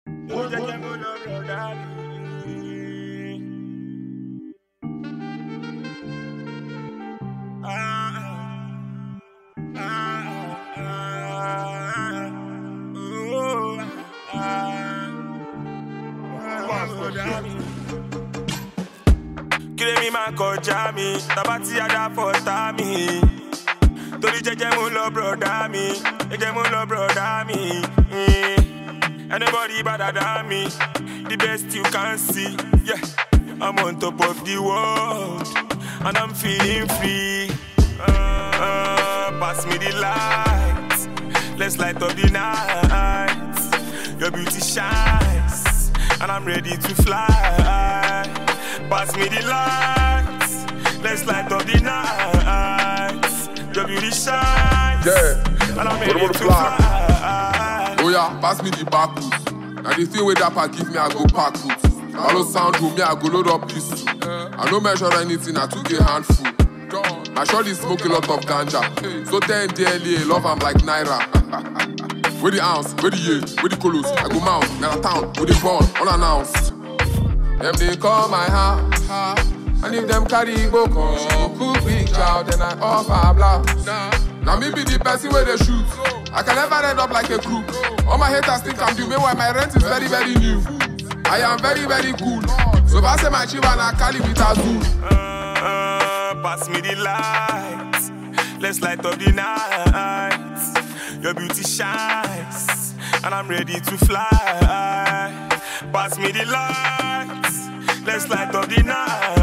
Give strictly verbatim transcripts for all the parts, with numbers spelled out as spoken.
Kile mi ma kọjá mi, tabati ada fọta mi. Torí jẹ́jẹ́ mo lọ broda mi, jẹ́jẹ́ mo lọ broda mi. Mm. Anybody better than me, the best you can see. Yeah, I'm on top of the world, and I'm feeling free. Uh, uh, pass me the light, let's light up the night. Your beauty shines, and I'm ready to fly. Pass me the lights, let's light up the night. Your beauty shines, yeah, and I'm ready to fly. Oh yeah, pass me the back boots. Now the thing with that pack give me, I go pack boots. I no sound room, me I go load up this too. I no measure anything, I took a handful. I surely smoke a lot of ganja. So ten D L A, love I'm like Naira. With the ounce, with the year, with the colos, I go mount, now town, with the born, unannounced. Them they call my house, and if them carry go come, cook big child, then I offer blouse. Now me be the person where they shoot. I can never end up like a crew. All my haters think I'm due, meanwhile my rent is very, very new. I am very, very cool. So if I say my chiva and I call it with a zoo. Uh, uh, pass me the lights, let's light up the night. Your beauty shines, and I'm ready to fly. Pass me the lights, let's light up the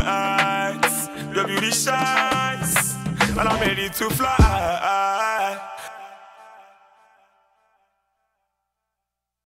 night. Your beauty shines, and I'm ready to fly.